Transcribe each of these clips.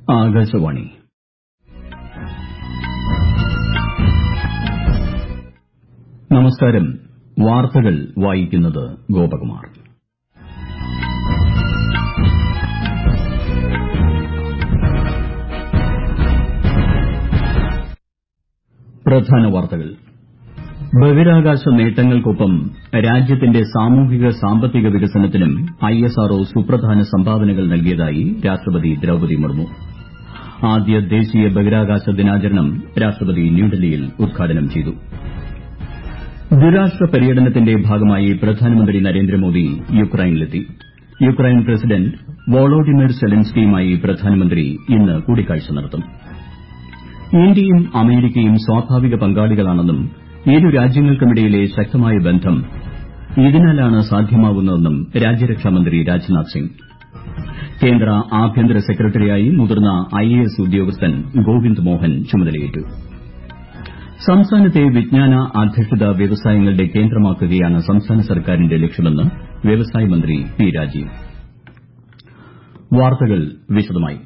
ആകാശവാണി നമസ്കാരം. വാർത്തകൾ വായിക്കുന്നത് ഗോപകുമാർ. പ്രധാന വാർത്തകൾ. ബഹിരാകാശ നേട്ടങ്ങൾക്കൊപ്പം രാജ്യത്തിന്റെ സാമൂഹിക സാമ്പത്തിക വികസനത്തിനും ISRO സുപ്രധാന സംഭാവനകൾ നൽകിയതായി രാഷ്ട്രപതി ദ്രൌപദി മുർമു. ആദ്യ ദേശീയ ബഹിരാകാശ ദിനാചരണം രാഷ്ട്രപതി ന്യൂഡൽഹിയിൽ ഉദ്ഘാടനം ചെയ്തു. ദ്വിരാഷ്ട്ര പര്യടനത്തിന്റെ ഭാഗമായി പ്രധാനമന്ത്രി നരേന്ദ്രമോദി യുക്രൈനിലെത്തി. യുക്രൈൻ പ്രസിഡന്റ് വോളോഡിമിർ സെലൻസ്കിയുമായി പ്രധാനമന്ത്രി ഇന്ന് കൂടിക്കാഴ്ച നടത്തും. ഇന്ത്യയും അമേരിക്കയും സ്വാഭാവിക പങ്കാളികളാണെന്നും ഇരു രാജ്യങ്ങൾക്കുമിടയിലെ ശക്തമായ ബന്ധം ഇതിനാലാണ് സാധ്യമാവുന്നതെന്നും രാജ്യരക്ഷാമന്ത്രി രാജ്നാഥ് സിംഗ്. കേന്ദ്ര ആഭ്യന്തര സെക്രട്ടറിയായി മുതിർന്ന IAS ഉദ്യോഗസ്ഥൻ ഗോവിന്ദ് മോഹൻ ചുമതലയേറ്റു. സംസ്ഥാനത്തെ വിജ്ഞാന അധിഷ്ഠിത വ്യവസായങ്ങളുടെ കേന്ദ്രമാക്കുകയാണ് സംസ്ഥാന സർക്കാരിന്റെ ലക്ഷ്യമെന്ന് വ്യവസായ മന്ത്രി പി രാജീവ്. വാർത്തകൾ വിശദമായി.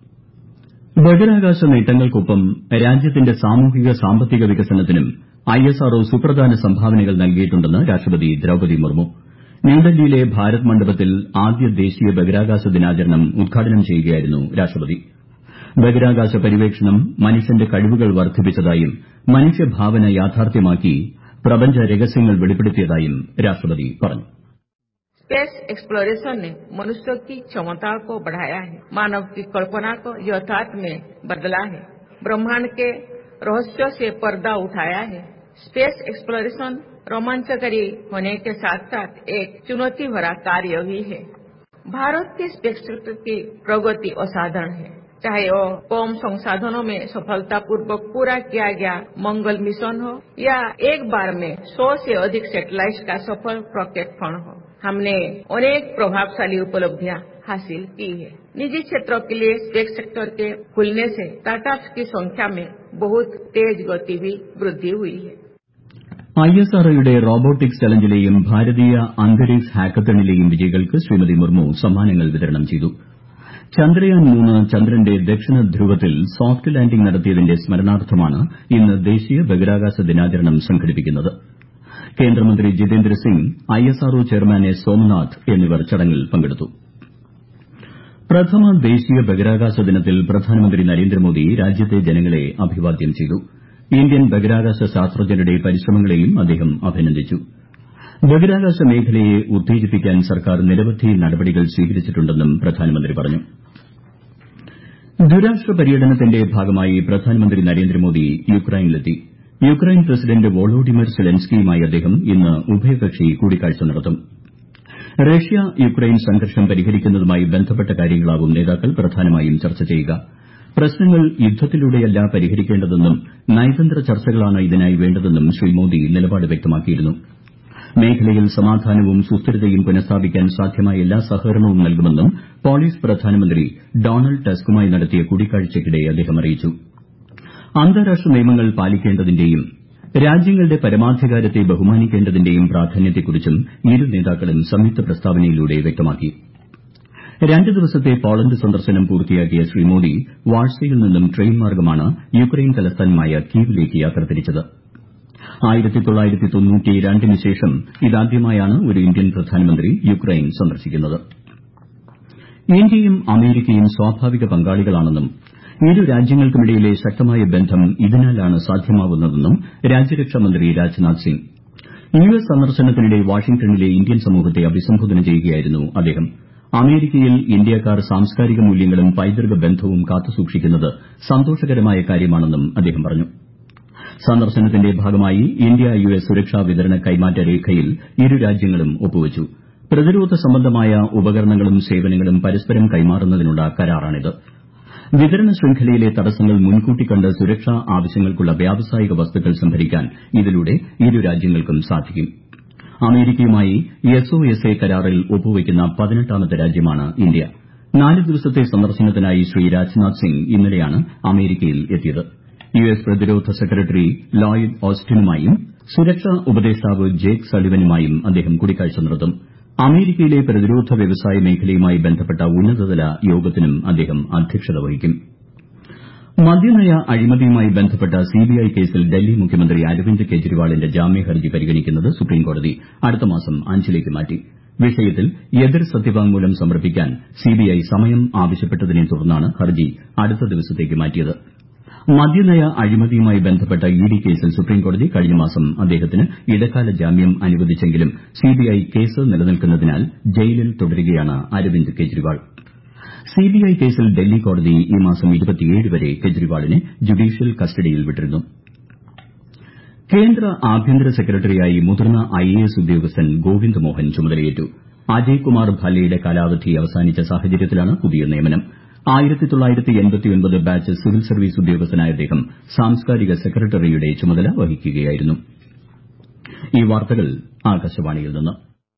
ബഹിരാകാശ നേട്ടങ്ങൾക്കൊപ്പം രാജ്യത്തിന്റെ സാമൂഹിക സാമ്പത്തിക വികസനത്തിനും ISRO സുപ്രധാന സംഭാവനകൾ നൽകിയിട്ടുണ്ടെന്ന് രാഷ്ട്രപതി ദ്രൌപദി മുർമു. ന്യൂഡൽഹിയിലെ ഭാരത് മണ്ഡപത്തിൽ ആദ്യ ദേശീയ ബഹിരാകാശ ദിനാചരണം ഉദ്ഘാടനം ചെയ്യുകയായിരുന്നു രാഷ്ട്രപതി. ബഹിരാകാശ പര്യവേക്ഷണം മനുഷ്യന്റെ കഴിവുകൾ വർദ്ധിപ്പിച്ചതായും മനുഷ്യഭാവന യാഥാർത്ഥ്യമാക്കി പ്രപഞ്ച രഹസ്യങ്ങൾ വെളിപ്പെടുത്തിയതായും രാഷ്ട്രപതി പറഞ്ഞു. स्पेस एक्सप्लोरेशन ने मनुष्यों की क्षमता को बढ़ाया है, मानव की कल्पना को यथार्थ में बदला है, ब्रह्मांड के रहस्यों से पर्दा उठाया है. स्पेस एक्सप्लोरेशन रोमांचकारी होने के साथ साथ एक चुनौती भरा कार्य भी है. भारत के स्पेस सेक्टर की प्रगति असाधारण है, चाहे वो कम संसाधनों में सफलतापूर्वक पूरा किया गया मंगल मिशन हो या एक बार में 100 से अधिक सैटेलाइट का सफल प्रक्षेपण हो. हमने अनेक प्रभावशाली उपलब्धियां हासिल की है. निजी क्षेत्रों के लिए स्पेस सेक्टर के खुलने से स्टार्टअप्स की संख्या में बहुत तेज गति भी वृद्धि हुई है. ISROയുടെ റോബോട്ടിക്സ് ചലഞ്ചിലെയും ഭാരതീയ അന്തരിക്ഷ് ഹാക്കത്തണിലെയും വിജയികൾക്ക് ശ്രീമതി മുർമു സമ്മാനങ്ങൾ വിതരണം ചെയ്തു. ചന്ദ്രയാൻ 3 ചന്ദ്രന്റെ ദക്ഷിണ ധ്രുവത്തിൽ സോഫ്റ്റ് ലാൻഡിംഗ് നടത്തിയതിന്റെ സ്മരണാർത്ഥമാണ് ഇന്ന് ദേശീയ ബഹിരാകാശ ദിനാചരണം സംഘടിപ്പിക്കുന്നത്. കേന്ദ്രമന്ത്രി Jitendra Singh, ISRO chairman S Somanath എന്നിവർ ചടങ്ങിൽ പങ്കെടുത്തു. പ്രഥമ ദേശീയ ബഹിരാകാശ ദിനത്തിൽ പ്രധാനമന്ത്രി നരേന്ദ്രമോദി രാജ്യത്തെ ജനങ്ങളെ അഭിവാദ്യം ചെയ്തു. ഇന്ത്യൻ ബഹിരാകാശ ശാസ്ത്രജ്ഞരുടെ പരിശ്രമങ്ങളെയും അദ്ദേഹം അഭിനന്ദിച്ചു. ബഹിരാകാശ മേഖലയെ ഉത്തേജിപ്പിക്കാൻ സർക്കാർ നിരവധി നടപടികൾ സ്വീകരിച്ചിട്ടുണ്ടെന്നും പ്രധാനമന്ത്രി പറഞ്ഞു. ദ്വിരാഷ്ട്ര പര്യടനത്തിന്റെ ഭാഗമായി പ്രധാനമന്ത്രി നരേന്ദ്രമോദി യുക്രൈനിലെത്തി. യുക്രൈൻ പ്രസിഡന്റ് വോളോഡിമിർ സെലൻസ്കിയുമായി അദ്ദേഹം ഇന്ന് ഉഭയകക്ഷി കൂടിക്കാഴ്ച നടത്തും. റഷ്യ യുക്രൈൻ സംഘർഷം പരിഹരിക്കുന്നതുമായി ബന്ധപ്പെട്ട കാര്യങ്ങളാവും നേതാക്കൾ പ്രധാനമായും ചർച്ച ചെയ്യുക. പ്രശ്നങ്ങൾ യുദ്ധത്തിലൂടെയല്ല പരിഹരിക്കേണ്ടതെന്നും നയതന്ത്ര ചർച്ചകളാണ് ഇതിനായി വേണ്ടതെന്നും ശ്രീ മോദി നിലപാട് വ്യക്തമാക്കിയിരുന്നു. മേഖലയിൽ സമാധാനവും സുസ്ഥിരതയും പുനഃസ്ഥാപിക്കാൻ സാധ്യമായ എല്ലാ സഹകരണവും നൽകുമെന്നും പോളിഷ് പ്രധാനമന്ത്രി ഡൊണാൾഡ് ടസ്കുമായി നടത്തിയ കൂടിക്കാഴ്ചയ്ക്കിടെ അദ്ദേഹം അറിയിച്ചു. അന്താരാഷ്ട്ര നിയമങ്ങൾ പാലിക്കേണ്ടതിന്റെയും രാജ്യങ്ങളുടെ പരമാധികാരത്തെ ബഹുമാനിക്കേണ്ടതിന്റെയും പ്രാധാന്യത്തെക്കുറിച്ചും ഇരു നേതാക്കളും സംയുക്ത പ്രസ്താവനയിലൂടെ വ്യക്തമാക്കി. 2 ദിവസത്തെ പോളണ്ട് സന്ദർശനം പൂർത്തിയാക്കിയ ശ്രീ മോദി വാഴ്സയിൽ നിന്നും ട്രെയിൻ മാർഗമാണ് യുക്രൈൻ തലസ്ഥാനമായ കീവിലേക്ക് യാത്ര തിരിച്ചത്. 1992 ശേഷം ഇതാദ്യമായാണ് ഒരു ഇന്ത്യൻ പ്രധാനമന്ത്രി യുക്രൈൻ സന്ദർശിക്കുന്നത്. ഇന്ത്യയും അമേരിക്കയും സ്വാഭാവിക പങ്കാളികളാണെന്നും ഇരു രാജ്യങ്ങൾക്കുമിടയിലെ ശക്തമായ ബന്ധം ഇതിനാലാണ് സാധ്യമാവുന്നതെന്നും രാജ്യരക്ഷാമന്ത്രി രാജ്നാഥ് സിംഗ്. US സന്ദർശനത്തിനിടെ വാഷിംഗ്ടണിലെ ഇന്ത്യൻ സമൂഹത്തെ അഭിസംബോധന ചെയ്യുകയായിരുന്നു അദ്ദേഹം. അമേരിക്കയിൽ ഇന്ത്യക്കാർ സാംസ്കാരിക മൂല്യങ്ങളും പൈതൃക ബന്ധവും കാത്തുസൂക്ഷിക്കുന്നത് സന്തോഷകരമായ കാര്യമാണെന്നും അദ്ദേഹം പറഞ്ഞു. സന്ദർശനത്തിന്റെ ഭാഗമായി ഇന്ത്യ US സുരക്ഷാ വിതരണ കൈമാറ്റ രേഖയിൽ ഇരു രാജ്യങ്ങളും ഒപ്പുവച്ചു. പ്രതിരോധ സംബന്ധമായ ഉപകരണങ്ങളും സേവനങ്ങളും പരസ്പരം കൈമാറുന്നതിനുള്ള കരാറാണിത്. വിതരണ ശൃംഖലയിലെ തടസ്സങ്ങൾ മുൻകൂട്ടി കണ്ട് സുരക്ഷാ ആവശ്യങ്ങൾക്കുള്ള വ്യാവസായിക വസ്തുക്കൾ സംഭരിക്കാൻ ഇതിലൂടെ ഇരു രാജ്യങ്ങൾക്കും സാധിക്കും. അമേരിക്കയുമായി SOSA കരാറിൽ ഒപ്പുവയ്ക്കുന്ന 18ാമത്തെ രാജ്യമാണ് ഇന്ത്യ. 4 ദിവസത്തെ സന്ദർശനത്തിനായി ശ്രീ രാജ്നാഥ് സിംഗ് ഇന്നലെയാണ് അമേരിക്കയിൽ എത്തിയത്. US പ്രതിരോധ സെക്രട്ടറി ലോയിഡ് ഓസ്റ്റിനുമായും സുരക്ഷാ ഉപദേഷ്ടാവ് ജേക്ക് സളിവനുമായും അദ്ദേഹം കൂടിക്കാഴ്ച നടത്തും. അമേരിക്കയിലെ പ്രതിരോധ വ്യവസായ മേഖലയുമായി ബന്ധപ്പെട്ട ഉന്നതതല യോഗത്തിനും അദ്ദേഹം അധ്യക്ഷത വഹിക്കും. മദ്യനയ അഴിമതിയുമായി ബന്ധപ്പെട്ട സിബിഐ കേസിൽ ഡൽഹി മുഖ്യമന്ത്രി അരവിന്ദ് കെജ്രിവാളിന്റെ ജാമ്യഹർജി പരിഗണിക്കുന്നത് സുപ്രീംകോടതി അടുത്ത മാസം 5ലേക്ക് മാറ്റി. വിഷയത്തിൽ എതിർ സത്യവാങ്മൂലം സമർപ്പിക്കാൻ സിബിഐ സമയം ആവശ്യപ്പെട്ടതിനെ തുടർന്നാണ് ഹർജി അടുത്ത ദിവസത്തേക്ക് മാറ്റിയത്. മദ്യനയ അഴിമതിയുമായി ബന്ധപ്പെട്ട ഇഡി കേസിൽ സുപ്രീംകോടതി കഴിഞ്ഞ മാസം അദ്ദേഹത്തിന് ഇടക്കാല ജാമ്യം അനുവദിച്ചെങ്കിലും സിബിഐ കേസ് നിലനിൽക്കുന്നതിനാൽ ജയിലിൽ തുടരുകയാണ് അരവിന്ദ് കെജ്രിവാൾ. സിബിഐ കേസിൽ ഡൽഹി കോടതി ഈ മാസം 27 വരെ കെജ്രിവാളിനെ ജുഡീഷ്യൽ കസ്റ്റഡിയിൽ വിട്ടിരുന്നു. കേന്ദ്ര ആഭ്യന്തര സെക്രട്ടറിയായി മുതിർന്ന ഐഎഎസ് ഉദ്യോഗസ്ഥൻ ഗോവിന്ദ് മോഹൻ ചുമതലയേറ്റു. അജയ് കുമാർ ഭല്ലയുടെ കാലാവധി അവസാനിച്ച സാഹചര്യത്തിലാണ് പുതിയ നിയമനം. 1989 ബാച്ച് സിവിൽ സർവീസ് ഉദ്യോഗസ്ഥനായ അദ്ദേഹം സാംസ്കാരിക സെക്രട്ടറിയുടെ ചുമതല വഹിക്കുകയായിരുന്നു. ഈ വാർത്തകൾ ആകാശവാണിയിൽ നിന്ന്.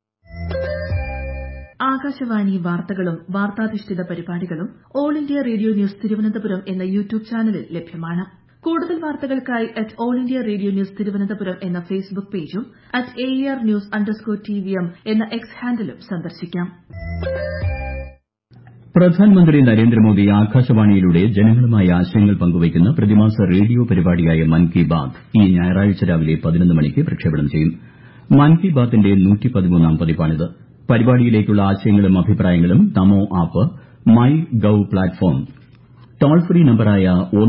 ആകാശവാണി വാർത്തകളും വാർത്താധിഷ്ഠിത പരിപാടികളും All India Radio News Thiruvananthapuram എന്ന യൂട്യൂബ് ചാനലിൽ ലഭ്യമാണ്. കൂടുതൽ വാർത്തകൾക്കായി @All India Radio News Thiruvananthapuram എന്ന ഫേസ്ബുക്ക് പേജും @AERnews_TVM എന്ന എക്സ് ഹാൻഡിലും സന്ദർശിക്കാം. പ്രധാനമന്ത്രി നരേന്ദ്രമോദി ആകാശവാണിയിലൂടെ ജനങ്ങളുമായി ആശയങ്ങൾ പങ്കുവയ്ക്കുന്ന പ്രതിമാസ റേഡിയോ പരിപാടിയായ മൻ കി ബാത് ഈ ഞായറാഴ്ച രാവിലെ 11 മണിക്ക് പ്രക്ഷേപണം ചെയ്യും. മൻ കി ബാത്തിന്റെ 113ാം പതിപ്പാണിത്. പരിപാടിയിലേക്കുള്ള ആശയങ്ങളും അഭിപ്രായങ്ങളും Namo app, My Gov platform, toll free നമ്പറായ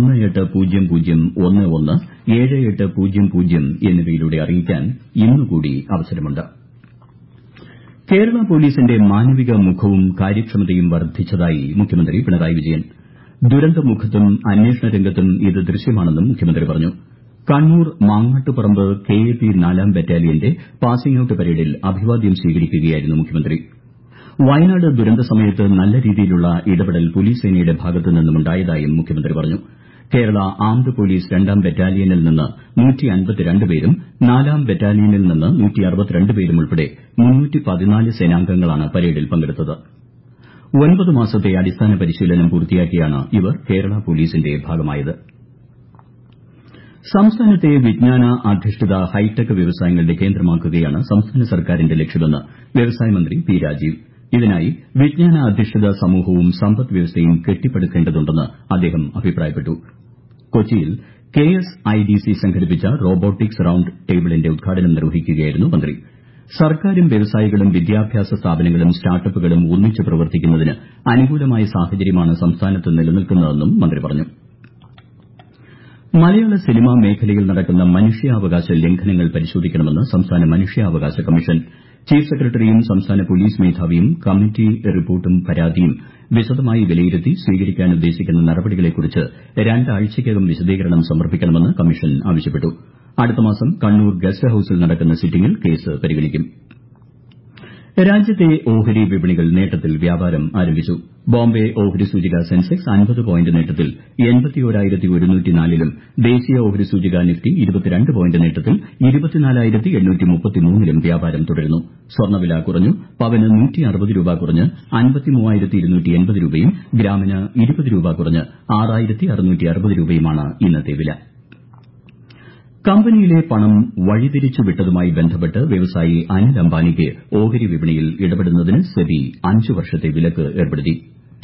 1801178000 എന്നിവയിലൂടെ അറിയിക്കാൻ ഇന്നുകൂടി അവസരമുണ്ട്. കേരള പോലീസിന്റെ മാനവിക മുഖവും കാര്യക്ഷമതയും വർദ്ധിച്ചതായി മുഖ്യമന്ത്രി പിണറായി വിജയൻ. ദുരന്തമുഖത്തും അന്വേഷണ രംഗത്തും ഇത് ദൃശ്യമാണെന്നും മുഖ്യമന്ത്രി പറഞ്ഞു. കണ്ണൂർ മാങ്ങാട്ടുപറമ്പ് KAP 4ാം ബറ്റാലിയന്റെ പാസിംഗ് ഔട്ട് പരേഡിൽ അഭിവാദ്യം സ്വീകരിക്കുകയായിരുന്നു മുഖ്യമന്ത്രി. വയനാട് ദുരന്ത സമയത്ത് നല്ല രീതിയിലുള്ള ഇടപെടൽ പോലീസ് സേനയുടെ ഭാഗത്തുനിന്നുണ്ടായതായും മുഖ്യമന്ത്രി പറഞ്ഞു. കേരള ആംഡ് പോലീസ് 2ാം ബറ്റാലിയനിൽ നിന്ന് 152 പേരും 4ാം ബറ്റാലിയനിൽ നിന്ന് 162 പേരും ഉൾപ്പെടെ 314 സേനാംഗങ്ങളാണ് പരേഡിൽ പങ്കെടുത്തത്. 9 മാസത്തെ അടിസ്ഥാന പരിശീലനം പൂർത്തിയാക്കിയാണ് ഇവർ കേരള പോലീസിന്റെ ഭാഗമായത്. സംസ്ഥാനത്തെ വിജ്ഞാന അധിഷ്ഠിത ഹൈടെക് വ്യവസായങ്ങളുടെ കേന്ദ്രമാക്കുകയാണ് സംസ്ഥാന സർക്കാരിന്റെ ലക്ഷ്യമെന്ന് വ്യവസായ മന്ത്രി പി രാജീവ്. ഇതിനായി വിജ്ഞാന അധിഷ്ഠിത സമൂഹവും സമ്പദ് വ്യവസ്ഥയും കെട്ടിപ്പടുക്കേണ്ടതുണ്ടെന്ന് അദ്ദേഹം അഭിപ്രായപ്പെട്ടു. കൊച്ചിയിൽ KSIDC സംഘടിപ്പിച്ച റോബോട്ടിക്സ് റൌണ്ട് ടേബിളിന്റെ ഉദ്ഘാടനം നിർവഹിക്കുകയായിരുന്നു മന്ത്രി. സർക്കാരും വ്യവസായികളും വിദ്യാഭ്യാസ സ്ഥാപനങ്ങളും സ്റ്റാർട്ടപ്പുകളും ഒന്നിച്ച് പ്രവർത്തിക്കുന്നതിന് അനുകൂലമായ സാഹചര്യമാണ് സംസ്ഥാനത്ത് നിലനിൽക്കുന്നതെന്നും മന്ത്രി പറഞ്ഞു. മലയാള സിനിമാ മേഖലയിൽ നടക്കുന്ന മനുഷ്യാവകാശ ലംഘനങ്ങൾ പരിശോധിക്കണമെന്ന് സംസ്ഥാന മനുഷ്യാവകാശ കമ്മീഷൻ. ചീഫ് സെക്രട്ടറിയും സംസ്ഥാന പോലീസ് മേധാവിയും കമ്മിറ്റി റിപ്പോർട്ടും പരാതിയും വിശദമായി വിലയിരുത്തി സ്വീകരിക്കാനുദ്ദേശിക്കുന്ന നടപടികളെക്കുറിച്ച് 2 ആഴ്ചയ്ക്കകം വിശദീകരണം സമർപ്പിക്കണമെന്ന് കമ്മീഷൻ ആവശ്യപ്പെട്ടു. അടുത്ത മാസം കണ്ണൂർ ഗസ്റ്റ് ഹൌസിൽ നടക്കുന്ന സിറ്റിംഗിൽ കേസ് പരിഗണിക്കും. രാജ്യത്തെ ഓഹരി വിപണികൾ നേട്ടത്തിൽ വ്യാപാരം ആരംഭിച്ചു. ബോംബെ ഓഹരി സൂചിക സെൻസെക്സ് 50 പോയിന്റ് നേട്ടത്തിൽ 81,104-ലും ദേശീയ ഓഹരി സൂചിക നിഫ്റ്റി 22 പോയിന്റ് നേട്ടത്തിൽ 24,833-ലും വ്യാപാരം തുടരുന്നു. സ്വർണ്ണവില കുറഞ്ഞു. പവന് 160 രൂപ കുറഞ്ഞ് 53,280 രൂപയും ഗ്രാമിന് 20 രൂപ കുറഞ്ഞ് 6,660 രൂപയുമാണ് ഇന്നത്തെ വില. കമ്പനിയിലെ പണം വഴിതിരിച്ചു വിട്ടതുമായി ബന്ധപ്പെട്ട് വ്യവസായി അനിൽ അംബാനിക്ക് ഓഹരി വിപണിയിൽ ഇടപെടുന്നതിന് സെബി 5 വർഷത്തെ വിലക്ക് ഏർപ്പെടുത്തി.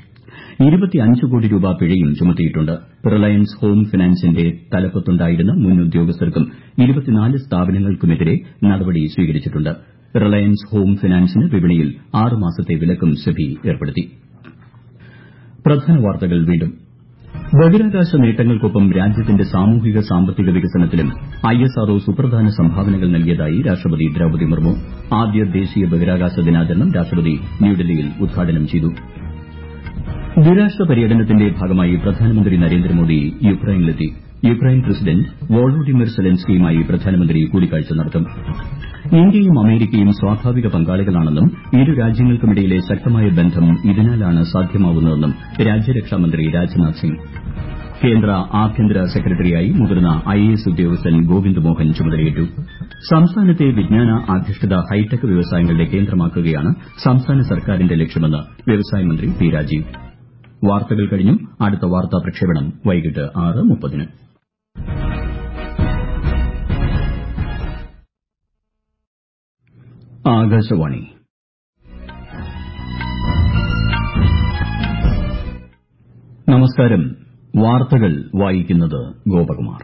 25 കോടി രൂപ പിഴയും ചുമത്തിയിട്ടുണ്ട്. റിലയൻസ് ഹോം ഫിനാൻസിന്റെ തലപ്പത്തുണ്ടായിരുന്ന മുൻ ഉദ്യോഗസ്ഥർക്കും 24 സ്ഥാപനങ്ങൾക്കുമെതിരെ നടപടി സ്വീകരിച്ചിട്ടുണ്ട്. റിലയൻസ് ഹോം ഫിനാൻസിന് വിപണിയിൽ 6 മാസത്തെ വിലക്കും സെബി ഏർപ്പെടുത്തി. പ്രധാന വാർത്തകൾ വീണ്ടും. ബഹിരാകാശ നേട്ടങ്ങൾക്കൊപ്പം രാജ്യത്തിന്റെ സാമൂഹിക സാമ്പത്തിക വികസനത്തിലും ISRO സുപ്രധാന സംഭാവനകൾ നൽകിയതായി രാഷ്ട്രപതി ദ്രൌപദി മുർമു. ആദ്യ ദേശീയ ബഹിരാകാശ ദിനാചരണം രാഷ്ട്രപതി ന്യൂഡൽഹിയിൽ ഉദ്ഘാടനം ചെയ്തു. ദ്വിരാഷ്ട്ര പര്യടനത്തിന്റെ ഭാഗമായി പ്രധാനമന്ത്രി നരേന്ദ്രമോദി യുക്രൈനിലെത്തി. യുക്രൈൻ പ്രസിഡന്റ് വോളോഡിമിർ സെലൻസ്കിയുമായി പ്രധാനമന്ത്രി കൂടിക്കാഴ്ച നടത്തും. ഇന്ത്യയും അമേരിക്കയും സ്വാഭാവിക പങ്കാളികളാണെന്നും ഇരു രാജ്യങ്ങൾക്കുമിടയിലെ ശക്തമായ ബന്ധം ഇതിനാലാണ് സാധ്യമാവുന്നതെന്നും രാജ്യരക്ഷാമന്ത്രി രാജ്നാഥ് സിംഗ്. കേന്ദ്ര ആഭ്യന്തര സെക്രട്ടറിയായി മുതിർന്ന IAS ഉദ്യോഗസ്ഥൻ ഗോവിന്ദ് മോഹൻ ചുമതലയേറ്റു. സംസ്ഥാനത്തെ വിജ്ഞാന അധിഷ്ഠിത ഹൈടെക് വ്യവസായങ്ങളുടെ കേന്ദ്രമാക്കുകയാണ് സംസ്ഥാന സർക്കാരിന്റെ ലക്ഷ്യമെന്ന് വ്യവസായ മന്ത്രി പി രാജീവ്. വാർത്തകൾ കഴിഞ്ഞു. അടുത്ത വാർത്താ പ്രക്ഷേപണം വൈകിട്ട് 6:30-ന്. ആകാശവാണി. നമസ്കാരം. വാർത്തകൾ വായിക്കുന്നത് ഗോപകുമാർ.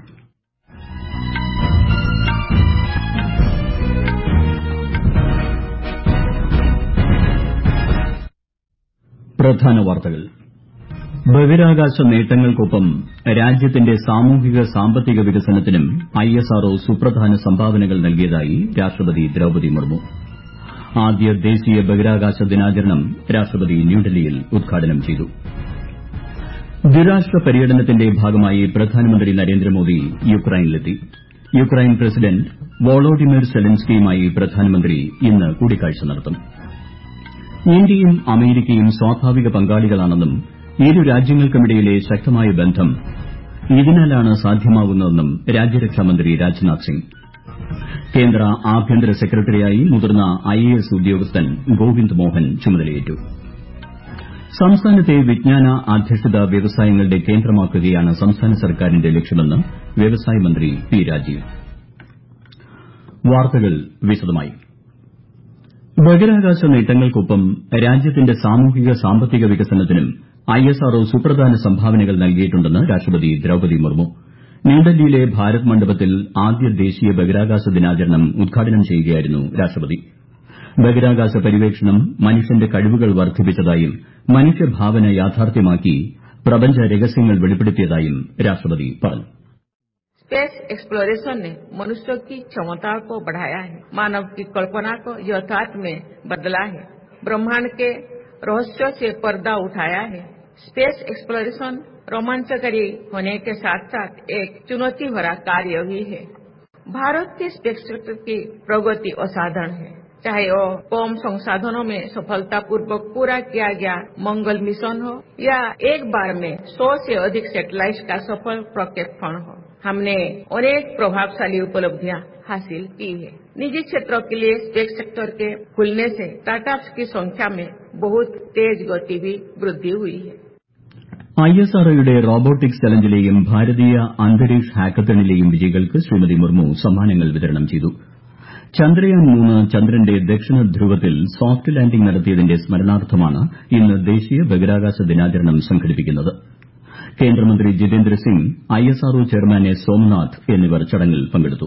പ്രധാന വാർത്തകൾ. ബഹിരാകാശ നേട്ടങ്ങൾക്കൊപ്പം രാജ്യത്തിന്റെ സാമൂഹിക സാമ്പത്തിക വികസനത്തിനും ISRO സുപ്രധാന സംഭാവനകൾ നൽകിയതായി രാഷ്ട്രപതി ദ്രൌപദി മുർമു. ആദ്യ ദേശീയ ബഹിരാകാശ ദിനാചരണം രാഷ്ട്രപതി ന്യൂഡൽഹിയിൽ ഉദ്ഘാടനം ചെയ്തു. ദ്വിരാഷ്ട്ര പര്യടനത്തിന്റെ ഭാഗമായി പ്രധാനമന്ത്രി നരേന്ദ്രമോദി യുക്രൈനിലെത്തി. യുക്രൈൻ പ്രസിഡന്റ് വോളോഡിമിർ സെലൻസ്കിയുമായി പ്രധാനമന്ത്രി ഇന്ന് കൂടിക്കാഴ്ച നടത്തും. ഇന്ത്യയും അമേരിക്കയും സ്വാഭാവിക പങ്കാളികളാണെന്നും ഇരു രാജ്യങ്ങൾക്കുമിടയിലെ ശക്തമായ ബന്ധം ഇതിനാലാണ് സാധ്യമാകുന്നതെന്നും രാജ്യരക്ഷാമന്ത്രി രാജ്നാഥ് സിംഗ്. കേന്ദ്ര ആഭ്യന്തര സെക്രട്ടറിയായി മുതിർന്ന IAS ഉദ്യോഗസ്ഥൻ ഗോവിന്ദ് മോഹൻ ചുമതലയേറ്റു. സംസ്ഥാനത്തെ വിജ്ഞാന അധിഷ്ഠിത വ്യവസായങ്ങളുടെ കേന്ദ്രമാക്കുകയാണ് സംസ്ഥാന സർക്കാരിന്റെ ലക്ഷ്യമെന്ന് വ്യവസായ മന്ത്രി പി രാജീവ്. വാർത്തകൾ വിശദമായി. ബഹിരാകാശ നേട്ടങ്ങൾക്കൊപ്പം രാജ്യത്തിന്റെ സാമൂഹിക സാമ്പത്തിക വികസനത്തിനും ISRO സുപ്രധാന സംഭാവനകൾ നൽകിയിട്ടുണ്ടെന്ന് രാഷ്ട്രപതി ദ്രൌപദി മുർമു. ന്യൂഡൽഹിയിലെ ഭാരത് മണ്ഡപത്തിൽ ആദ്യ ദേശീയ ബഹിരാകാശ ദിനാചരണം ഉദ്ഘാടനം ചെയ്യുകയായിരുന്നു രാഷ്ട്രപതി. ബഹിരാകാശ പര്യവേക്ഷണം മനുഷ്യന്റെ കഴിവുകൾ വർദ്ധിപ്പിച്ചതായും മനുഷ്യഭാവന യാഥാർത്ഥ്യമാക്കി പ്രപഞ്ച രഹസ്യങ്ങൾ വെളിപ്പെടുത്തിയതായും രാഷ്ട്രപതി പറഞ്ഞു. स्पेस एक्सप्लोरेशन ने मनुष्य की क्षमता को बढ़ाया है, मानव की कल्पना को यथार्थ में बदला है, ब्रह्मांड के रहस्यों से पर्दा उठाया है. स्पेस एक्सप्लोरेशन रोमांचकारी होने के साथ साथ एक चुनौती भरा कार्य भी है. भारत के स्पेस सेक्टर की प्रगति असाधारण है, चाहे वो कम संसाधनों में सफलतापूर्वक पूरा किया गया मंगल मिशन हो या एक बार में 100 से अधिक सैटेलाइट का सफल प्रक्षेपण हो. हमने अनेक प्रभावशाली उपलब्धियां हासिल की है. निजी क्षेत्रों के लिए स्पेस सेक्टर के खुलने से स्टार्टअप्स की संख्या में बहुत तेज गति भी वृद्धि हुई है. ISROയുടെ റോബോട്ടിക്സ് ചലഞ്ചിലെയും ഭാരതീയ അന്തരീക്ഷ ഹാക്കത്തണിലെയും വിജയികൾക്ക് ശ്രീമതി മുർമു സമ്മാനങ്ങൾ വിതരണം ചെയ്തു. ചന്ദ്രയാൻ 3 ചന്ദ്രന്റെ ദക്ഷിണ ധ്രുവത്തിൽ സോഫ്റ്റ് ലാൻഡിംഗ് നടത്തിയതിന്റെ സ്മരണാർത്ഥമാണ് ഇന്ന് ദേശീയ ബഹിരാകാശ ദിനാചരണം സംഘടിപ്പിക്കുന്നത്. കേന്ദ്രമന്ത്രി Jitendra Singh, ISRO chairman S Somanath എന്നിവർ ചടങ്ങിൽ പങ്കെടുത്തു.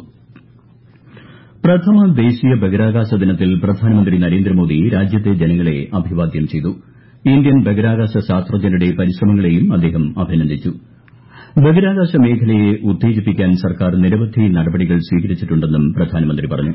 പ്രഥമ ദേശീയ ബഹിരാകാശ ദിനത്തിൽ പ്രധാനമന്ത്രി നരേന്ദ്രമോദി രാജ്യത്തെ ജനങ്ങളെ അഭിവാദ്യം ചെയ്തു. ഇന്ത്യൻ ബഹിരാകാശ ശാസ്ത്രജ്ഞരുടെ പരിശ്രമങ്ങളെയും അദ്ദേഹം അഭിനന്ദിച്ചു. ബഹിരാകാശ മേഖലയെ ഉത്തേജിപ്പിക്കാൻ സർക്കാർ നിരവധി നടപടികൾ സ്വീകരിച്ചിട്ടുണ്ടെന്നും പ്രധാനമന്ത്രി പറഞ്ഞു.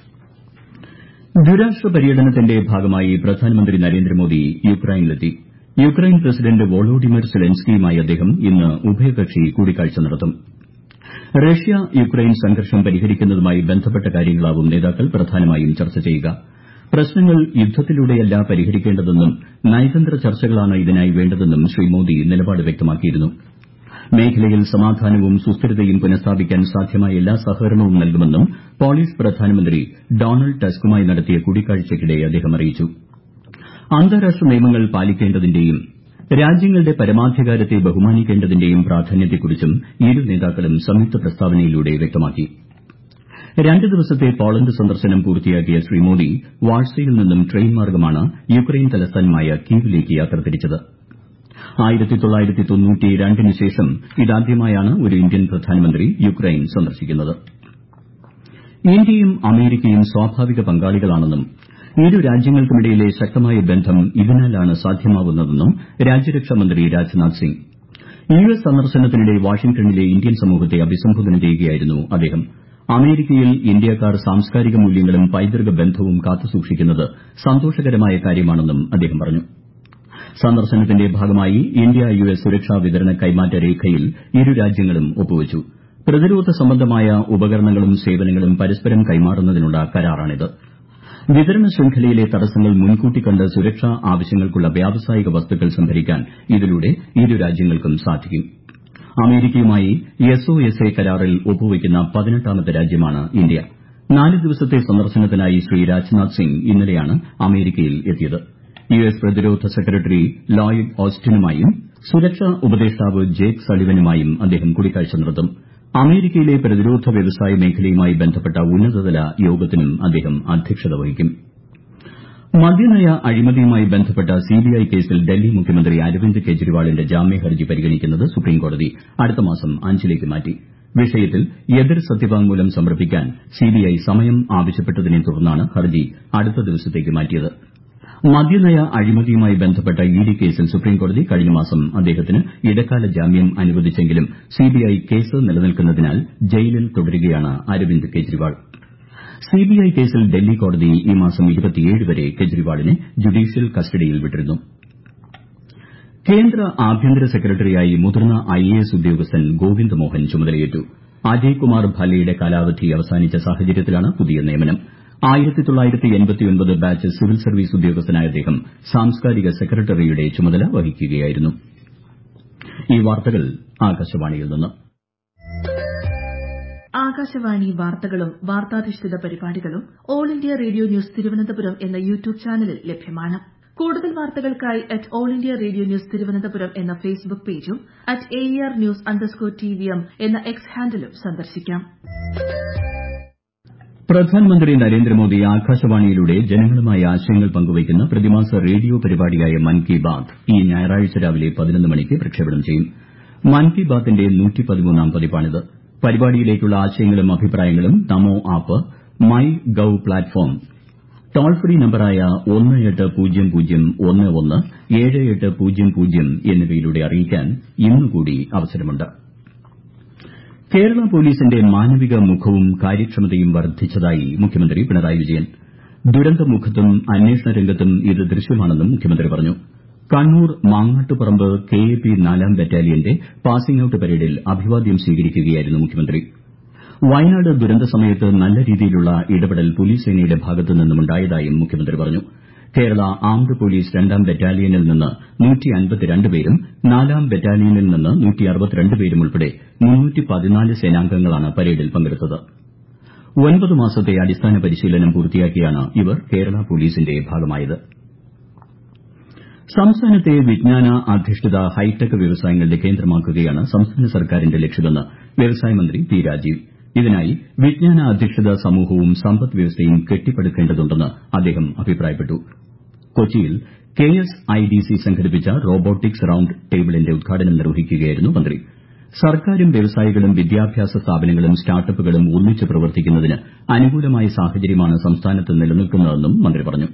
ദ്വിരാഷ്ട്ര പര്യടനത്തിന്റെ ഭാഗമായി പ്രധാനമന്ത്രി നരേന്ദ്രമോദി യുക്രൈനിലെത്തി. യുക്രൈൻ പ്രസിഡന്റ് വോളോഡിമിർ സെലൻസ്കിയുമായി അദ്ദേഹം ഇന്ന് ഉഭയകക്ഷി കൂടിക്കാഴ്ച നടത്തും. റഷ്യ യുക്രൈൻ സംഘർഷം പരിഹരിക്കുന്നതുമായി ബന്ധപ്പെട്ട കാര്യങ്ങളാവും നേതാക്കൾ പ്രധാനമായും ചർച്ച ചെയ്യുക. പ്രശ്നങ്ങൾ യുദ്ധത്തിലൂടെയല്ല പരിഹരിക്കേണ്ടതെന്നും നയതന്ത്ര ചർച്ചകളാണ് ഇതിനായി വേണ്ടതെന്നും ശ്രീ മോദി നിലപാട് വ്യക്തമാക്കിയിരുന്നു. മേഖലയിൽ സമാധാനവും സുസ്ഥിരതയും പുനഃസ്ഥാപിക്കാൻ സാധ്യമായ എല്ലാ സഹകരണവും നൽകുമെന്നും പോളിഷ് പ്രധാനമന്ത്രി ഡൊണാൾഡ് ടസ്കുമായി നടത്തിയ കൂടിക്കാഴ്ചയ്ക്കിടെ അദ്ദേഹം അറിയിച്ചു. അന്താരാഷ്ട്ര നിയമങ്ങൾ പാലിക്കേണ്ടതിന്റെയും രാജ്യങ്ങളുടെ പരമാധികാരത്തെ ബഹുമാനിക്കേണ്ടതിന്റെയും പ്രാധാന്യത്തെക്കുറിച്ചും ഇരു നേതാക്കളും സംയുക്ത പ്രസ്താവനയിലൂടെ വ്യക്തമാക്കി. 2 ദിവസത്തെ പോളണ്ട് സന്ദർശനം പൂർത്തിയാക്കിയ ശ്രീ മോദി വാഴ്സയിൽ നിന്നും ട്രെയിൻ മാർഗമാണ് യുക്രൈൻ തലസ്ഥാനമായ കീവിലേക്ക് യാത്ര തിരിച്ചത്. 1992 ശേഷം ഇതാദ്യമായാണ് ഒരു ഇന്ത്യൻ പ്രധാനമന്ത്രി യുക്രൈൻ സന്ദർശിക്കുന്നത്. ഇന്ത്യയും അമേരിക്കയും സ്വാഭാവിക പങ്കാളികളാണെന്നും ഇരു രാജ്യങ്ങൾക്കുമിടയിലെ ശക്തമായ ബന്ധം ഇതിനാലാണ് സാധ്യമാകുന്നതെന്നും രാജ്യരക്ഷാമന്ത്രി രാജ്നാഥ് സിംഗ്. US സന്ദർശനത്തിനിടെ വാഷിംഗ്ടണിലെ ഇന്ത്യൻ സമൂഹത്തെ അഭിസംബോധന ചെയ്യുകയായിരുന്നു അദ്ദേഹം. അമേരിക്കയിൽ ഇന്ത്യക്കാർ സാംസ്കാരിക മൂല്യങ്ങളും പൈതൃക ബന്ധവും കാത്തുസൂക്ഷിക്കുന്നത് സന്തോഷകരമായ കാര്യമാണെന്നും അദ്ദേഹം പറഞ്ഞു. സന്ദർശനത്തിന്റെ ഭാഗമായി ഇന്ത്യ US സുരക്ഷാ വിതരണ കൈമാറ്റ രേഖയിൽ ഇരു രാജ്യങ്ങളും ഒപ്പുവച്ചു. പ്രതിരോധ സംബന്ധമായ ഉപകരണങ്ങളും സേവനങ്ങളും പരസ്പരം കൈമാറുന്നതിനുള്ള കരാറാണിത്. വിതരണ ശൃംഖലയിലെ തടസ്സങ്ങൾ മുൻകൂട്ടി കണ്ട് സുരക്ഷാ ആവശ്യങ്ങൾക്കുള്ള വ്യാവസായിക വസ്തുക്കൾ സംഭരിക്കാൻ ഇതിലൂടെ ഇരു രാജ്യങ്ങൾക്കും സാധിക്കും. അമേരിക്കയുമായി SOSA കരാറിൽ ഒപ്പുവയ്ക്കുന്ന 18ാമത്തെ രാജ്യമാണ് ഇന്ത്യ. 4 ദിവസത്തെ സന്ദർശനത്തിനായി ശ്രീ രാജ്നാഥ് സിംഗ് ഇന്നലെയാണ് അമേരിക്കയിൽ എത്തിയത്. US പ്രതിരോധ സെക്രട്ടറി ലോയിഡ് ഓസ്റ്റിനുമായും സുരക്ഷാ ഉപദേഷ്ടാവ് ജേക്ക് സളിവനുമായും അദ്ദേഹം കൂടിക്കാഴ്ച നടത്തും. അമേരിക്കയിലെ പ്രതിരോധ വ്യവസായ മേഖലയുമായി ബന്ധപ്പെട്ട ഉന്നതതല യോഗത്തിനും അദ്ദേഹം അധ്യക്ഷത വഹിക്കും. മദ്യനയ അഴിമതിയുമായി ബന്ധപ്പെട്ട സിബിഐ കേസിൽ ഡൽഹി മുഖ്യമന്ത്രി അരവിന്ദ് കെജ്രിവാളിന്റെ ജാമ്യഹർജി പരിഗണിക്കുന്നത് സുപ്രീംകോടതി അടുത്ത മാസം 5ലേക്ക് മാറ്റി. വിഷയത്തിൽ എതിർ സത്യവാങ്മൂലം സമർപ്പിക്കാൻ സിബിഐ സമയം ആവശ്യപ്പെട്ടതിനെ തുടർന്നാണ് ഹർജി അടുത്ത ദിവസത്തേക്ക് മാറ്റിയത്. മദ്യനയ അഴിമതിയുമായി ബന്ധപ്പെട്ട ഇഡി കേസിൽ സുപ്രീംകോടതി കഴിഞ്ഞ മാസം അദ്ദേഹത്തിന് ഇടക്കാല ജാമ്യം അനുവദിച്ചെങ്കിലും സിബിഐ കേസ് നിലനിൽക്കുന്നതിനാൽ ജയിലിൽ തുടരുകയാണ് അരവിന്ദ് കെജ്രിവാൾ. സിബിഐ കേസിൽ ഡൽഹി കോടതി ഈ മാസം 27 വരെ കെജ്രിവാളിനെ ജുഡീഷ്യൽ കസ്റ്റഡിയിൽ വിട്ടിരുന്നു. കേന്ദ്ര ആഭ്യന്തര സെക്രട്ടറിയായി മുതിർന്ന ഐഎഎസ് ഉദ്യോഗസ്ഥൻ ഗോവിന്ദ് മോഹൻ ചുമതലയേറ്റു. അജയ് കുമാർ ഭല്ലയുടെ കാലാവധി അവസാനിച്ച സാഹചര്യത്തിലാണ് പുതിയ നിയമനം. 1989 ബാച്ച് സിവിൽ സർവീസ് ഉദ്യോഗസ്ഥനായ അദ്ദേഹം സാംസ്കാരിക സെക്രട്ടറിയുടെ ചുമതല വഹിക്കുകയായിരുന്നു. ഈ വാർത്തകൾ ആകാശവാണിയിൽ നിന്ന്. ആകാശവാണി വാർത്തകളും വാർത്താധിഷ്ഠിത പരിപാടികളും All India Radio News Thiruvananthapuram എന്ന യൂട്യൂബ് ചാനലിൽ ലഭ്യമാണ്. കൂടുതൽ വാർത്തകൾക്കായി All India Radio News Thiruvananthapuram എന്ന ഫേസ്ബുക്ക് പേജും @AERnews_TVM എന്ന എക്സ് ഹാൻഡിലും സന്ദർശിക്കാം. പ്രധാനമന്ത്രി നരേന്ദ്രമോദി ആകാശവാണിയിലൂടെ ജനങ്ങളുമായി ആശയങ്ങൾ പങ്കുവയ്ക്കുന്ന പ്രതിമാസ റേഡിയോ പരിപാടിയായ മൻ കി ബാത് ഈ ഞായറാഴ്ച രാവിലെ 11 മണിക്ക് പ്രക്ഷേപണം ചെയ്യും. മൻ കി ബാത്തിന്റെ 113ാം പതിപ്പാണിത്. പരിപാടിയിലേക്കുള്ള ആശയങ്ങളും അഭിപ്രായങ്ങളും Namo app, My Gov platform, toll free നമ്പറായ 1800117800 എന്നിവയിലൂടെ അറിയിക്കാൻ ഇന്നുകൂടി അവസരമുണ്ട്. കേരള പോലീസിന്റെ മാനവിക മുഖവും കാര്യക്ഷമതയും വർദ്ധിച്ചതായി മുഖ്യമന്ത്രി പിണറായി വിജയൻ. ദുരന്തമുഖത്തും അന്വേഷണ രംഗത്തും ഇത് ദൃശ്യമാണെന്നും മുഖ്യമന്ത്രി പറഞ്ഞു. കണ്ണൂർ മാങ്ങാട്ടുപറമ്പ് KAP 4ാം ബറ്റാലിയന്റെ പാസിംഗ് ഔട്ട് പരേഡിൽ അഭിവാദ്യം സ്വീകരിക്കുകയായിരുന്നു മുഖ്യമന്ത്രി. വയനാട് ദുരന്ത സമയത്ത് നല്ല രീതിയിലുള്ള ഇടപെടൽ പോലീസ് സേനയുടെ ഭാഗത്തുനിന്നുണ്ടായതായും മുഖ്യമന്ത്രി പറഞ്ഞു. കേരള ആംഡ് പോലീസ് 2ാം ബറ്റാലിയനിൽ നിന്ന് 152 പേരും 4ാം ബറ്റാലിയനിൽ നിന്ന് 162 പേരും ഉൾപ്പെടെ 314 സേനാംഗങ്ങളാണ് പരേഡിൽ പങ്കെടുത്തത്. 9 മാസത്തെ അടിസ്ഥാന പരിശീലനം പൂർത്തിയാക്കിയാണ് ഇവർ കേരള പോലീസിന്റെ ഭാഗമായത്. സംസ്ഥാനത്തെ വിജ്ഞാന അധിഷ്ഠിത ഹൈടെക് വ്യവസായങ്ങളുടെ കേന്ദ്രമാക്കുകയാണ് സംസ്ഥാന സർക്കാരിന്റെ ലക്ഷ്യമെന്ന് വ്യവസായ മന്ത്രി പി രാജീവ്. ഇതിനായി വിജ്ഞാന അധിഷ്ഠിത സമൂഹവും സമ്പദ് വ്യവസ്ഥയും കെട്ടിപ്പടുക്കേണ്ടതുണ്ടെന്ന് അദ്ദേഹം അഭിപ്രായപ്പെട്ടു. കൊച്ചിയിൽ KSIDC സംഘടിപ്പിച്ച റോബോട്ടിക്സ് റൌണ്ട് ടേബിളിന്റെ ഉദ്ഘാടനം നിർവഹിക്കുകയായിരുന്നു മന്ത്രി. സർക്കാരും വ്യവസായികളും വിദ്യാഭ്യാസ സ്ഥാപനങ്ങളും സ്റ്റാർട്ടപ്പുകളും ഒന്നിച്ച് പ്രവർത്തിക്കുന്നതിന് അനുകൂലമായ സാഹചര്യമാണ് സംസ്ഥാനത്ത് നിലനിൽക്കുന്നതെന്നും മന്ത്രി പറഞ്ഞു.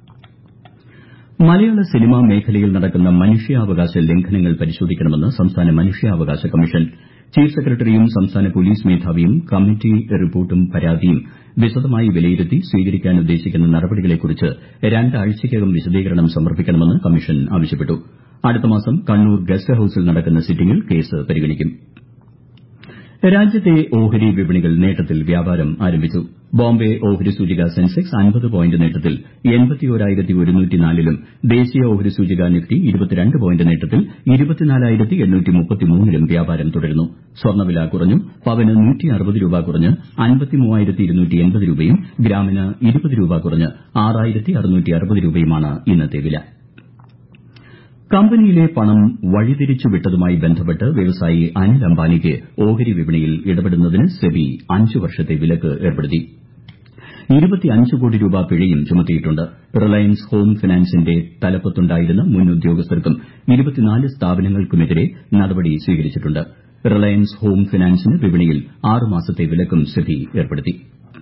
മലയാള സിനിമാ മേഖലയിൽ നടക്കുന്ന മനുഷ്യാവകാശ ലംഘനങ്ങൾ പരിശോധിക്കണമെന്ന് സംസ്ഥാന മനുഷ്യാവകാശ കമ്മീഷൻ. ചീഫ് സെക്രട്ടറിയും സംസ്ഥാന പോലീസ് മേധാവിയും കമ്മിറ്റി റിപ്പോർട്ടും പരാതിയും വിശദമായി വിലയിരുത്തി സ്വീകരിക്കാൻ ഉദ്ദേശിക്കുന്ന നടപടികളെക്കുറിച്ച് 2 ആഴ്ചയ്ക്കകം വിശദീകരണം സമർപ്പിക്കണമെന്ന് കമ്മീഷൻ ആവശ്യപ്പെട്ടു. അടുത്ത മാസം കണ്ണൂർ ഗസ്റ്റ് ഹൌസിൽ നടക്കുന്ന സിറ്റിംഗിൽ കേസ് പരിഗണിക്കും. രാജ്യത്തെ ഓഹരി വിപണികൾ നേട്ടത്തിൽ വ്യാപാരം ആരംഭിച്ചു. ബോംബെ ഓഹരി സൂചിക സെൻസെക്സ് 50 പോയിന്റ് നേട്ടത്തിൽ 81,104-ലും ദേശീയ ഓഹരി സൂചിക നിഫ്റ്റി 22 പോയിന്റ് നേട്ടത്തിൽ 24,833-ലും വ്യാപാരം തുടരുന്നു. സ്വർണ്ണവില കുറഞ്ഞു. പവന് 160 രൂപ കുറഞ്ഞ് 53,280 രൂപയും ഗ്രാമിന് 20 രൂപ കുറഞ്ഞ് 6,660 രൂപയുമാണ് ഇന്നത്തെ വില. കമ്പനിയിലെ പണം വഴിതിരിച്ചുവിട്ടതുമായി ബന്ധപ്പെട്ട് വ്യവസായി അനിൽ അംബാനിക്ക് ഓഹരി വിപണിയിൽ ഇടപെടുന്നതിന് സെബി 5 വർഷത്തെ വിലക്ക് ഏർപ്പെടുത്തി. 25 കോടി രൂപ പിഴയും ചുമത്തിയിട്ടുണ്ട്. റിലയൻസ് ഹോം ഫിനാൻസിന്റെ തലപ്പത്തുണ്ടായിരുന്ന മുൻ ഉദ്യോഗസ്ഥർക്കും 24 സ്ഥാപനങ്ങൾക്കുമെതിരെ നടപടി സ്വീകരിച്ചിട്ടുണ്ട്. റിലയൻസ് ഹോം ഫിനാൻസിന് വിപണിയിൽ 6 മാസത്തെ വിലക്കും സെബി ഏർപ്പെടുത്തി.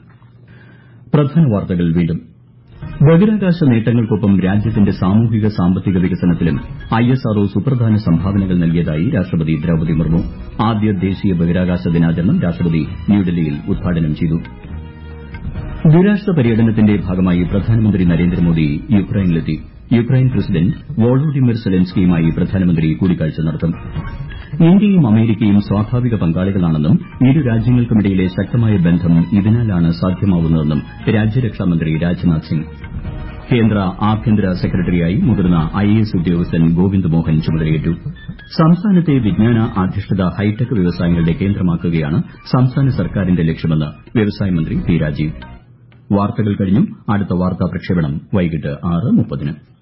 പ്രധാന വാർത്തകൾ വീണ്ടും. ബഹിരാകാശ നേട്ടങ്ങൾക്കൊപ്പം രാജ്യത്തിന്റെ സാമൂഹിക സാമ്പത്തിക വികസനത്തിലും ISRO സുപ്രധാന സംഭാവനകൾ നൽകിയതായി രാഷ്ട്രപതി ദ്രൌപദി മുർമു. ആദ്യ ദേശീയ ബഹിരാകാശ ദിനാചരണം രാഷ്ട്രപതി ന്യൂഡൽഹിയിൽ ഉദ്ഘാടനം ചെയ്തു. ദ്വിരാഷ്ട്ര പര്യടനത്തിന്റെ ഭാഗമായി പ്രധാനമന്ത്രി നരേന്ദ്രമോദി യുക്രൈനിലെത്തി. യുക്രൈൻ പ്രസിഡന്റ് വോളോഡിമിർ സെലൻസ്കിയുമായി പ്രധാനമന്ത്രി കൂടിക്കാഴ്ച നടത്തും. ഇന്ത്യയും അമേരിക്കയും സ്വാഭാവിക പങ്കാളികളാണെന്നും ഇരു രാജ്യങ്ങൾക്കുമിടയിലെ ശക്തമായ ബന്ധം ഇതിനാലാണ് സാധ്യമാവുന്നതെന്നും രാജ്യരക്ഷാമന്ത്രി രാജ്നാഥ് സിംഗ്. കേന്ദ്ര ആഭ്യന്തര സെക്രട്ടറിയായി മുതിർന്ന IAS ഉദ്യോഗസ്ഥൻ ഗോവിന്ദ് മോഹൻ ചുമതലയേറ്റു. സംസ്ഥാനത്തെ വിജ്ഞാന അധിഷ്ഠിത ഹൈടെക് വ്യവസായങ്ങളുടെ കേന്ദ്രമാക്കുകയാണ് സംസ്ഥാന സർക്കാരിന്റെ ലക്ഷ്യമെന്ന് വ്യവസായ മന്ത്രി പി രാജീവ്. വാർത്തകൾ കഴിഞ്ഞു. അടുത്ത വാർത്താ പ്രക്ഷേപണം വൈകിട്ട് 6:30-ന്.